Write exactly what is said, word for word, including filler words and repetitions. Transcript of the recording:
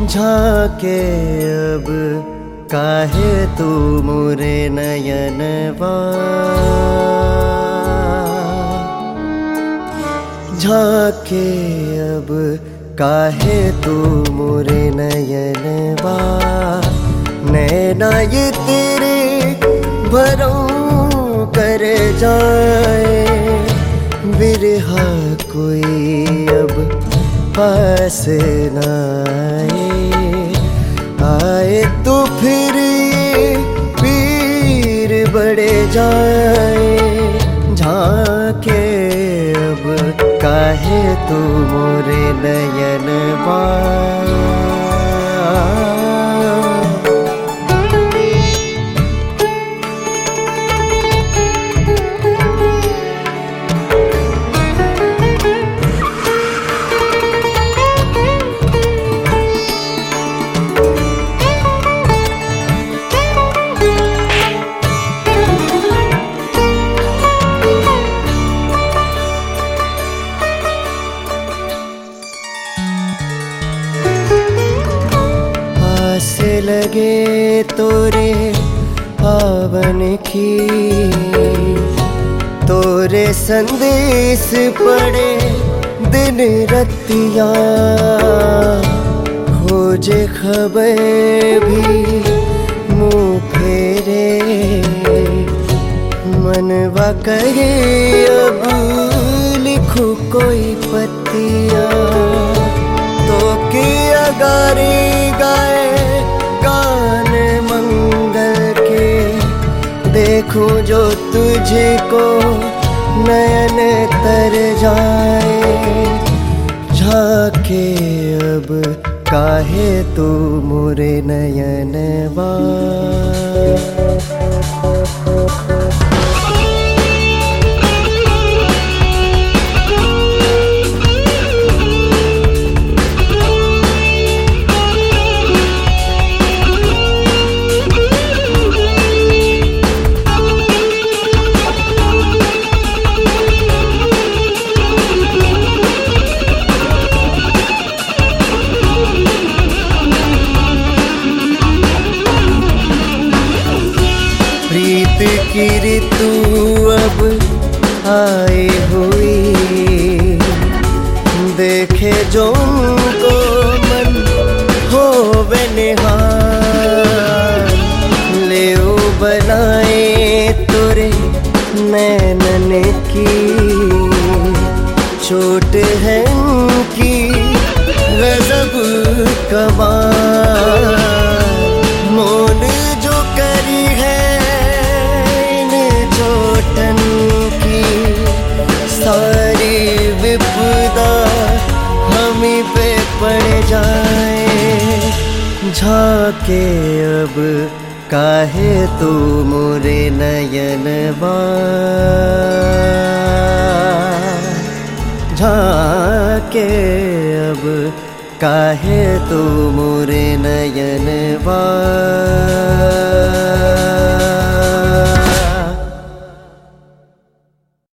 झाके अब काहे तू मोरे नयनवा, झाके अब काहे तू मोरे नयनवा। नैना ये तेरे भरों कर जाए, बिरहा कोई अब पास न आए। आए तो फिर ये पीर बढ़े जाए, झाके अब काहे तू मोरे नयनवा। से लगे तोरे पावन की, तोरे संदेश पड़े दिन रतिया। खोजे खबर भी मुँह फेरे, मनवा कहे अब लिखूं कोई पतिया। तो की अगारी गाए गान मंगल के, देखूं जो तुझको नयन तर जाए। झाके अब काहे तू मोरे नयनवा। प्रीत की ऋतु अब आए हुई, देखे जो उनको मन होवे निहार। ले बनाए तोरे नैनन की, चोट है उनकी गजब कमाल। मोल जो करी है चोटन की, सारी विपदा हमी पे पड़ जाए। झाके अब काहे तू मोरे नयनवा। झाके अब काहे तू मोरे नयनवा।